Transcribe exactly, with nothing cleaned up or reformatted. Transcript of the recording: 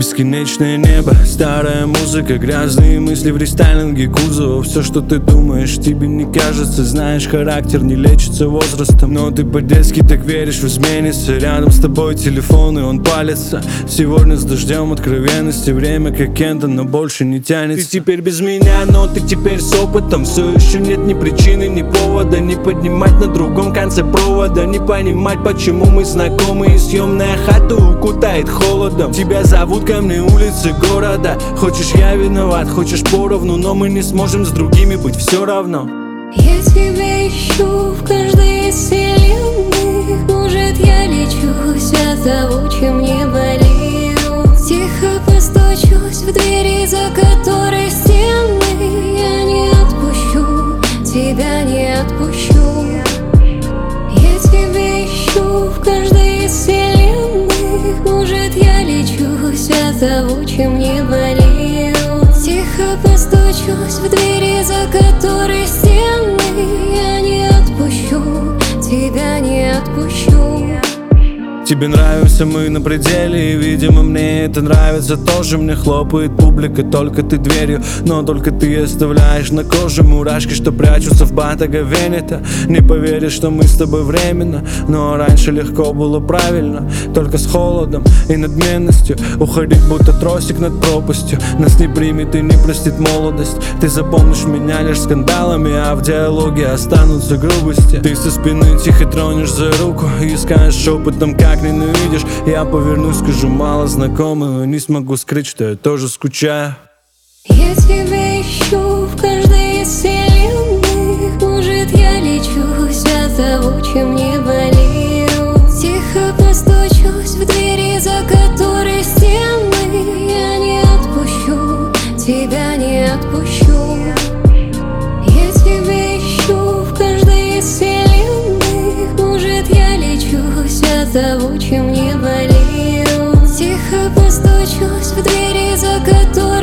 Бесконечное небо, старая музыка, грязные мысли в рестайлинге кузова. Все, что ты думаешь, тебе не кажется. Знаешь, характер не лечится возрастом, но ты по-детски так веришь в изменится. Рядом с тобой телефон, и он палится. Сегодня с дождем откровенности, время как Кента, но больше не тянется. Ты теперь без меня, но ты теперь с опытом. Все еще нет ни причины, ни повода не поднимать на другом конце провода, не понимать, почему мы знакомы, и съемная хата укутает холодом. Тебя зовут ко мне улицы города. Хочешь, я виноват, хочешь поровну, но мы не сможем с другими быть все равно. Я тебя ищу в каждой из вселенных. Может, я лечусь от того, чем не болею. Тихо постучусь в двери, за которой стены. Я не отпущу, тебя не отпущу. Я тебя ищу в каждой из вселенных. Может, я лечусь от того, чем не болею. Тихо постучусь в двери, за которой стены. Я не отпущу, тебя не отпущу. Тебе нравимся мы на пределе, и, видимо, мне это нравится тоже. Мне хлопает публика, только ты дверью, но только ты оставляешь на коже мурашки, что прячутся в Ботаго Венета. Не поверишь, что мы с тобой временно, но раньше легко было правильно. Только с холодом и надменностью уходить, будто тросик над пропастью. Нас не примет и не простит молодость. Ты запомнишь меня лишь скандалами, а в диалоге останутся грубости. Ты со спины тихо тронешь за руку и скажешь шепотом, как ненавидишь. Я повернусь, скажу мало знакомых, не смогу скрыть, что я тоже скучаю. Я тебя ищу в каждой из вселенных. Может, я лечусь от того, чем не болею. Тихо постучусь в двери, за которой стены. Я не отпущу, тебя не отпущу. Я тебя ищу в каждой из вселенных. Может, я лечусь от того, чем не болею. Тихо постучусь в двери, за которой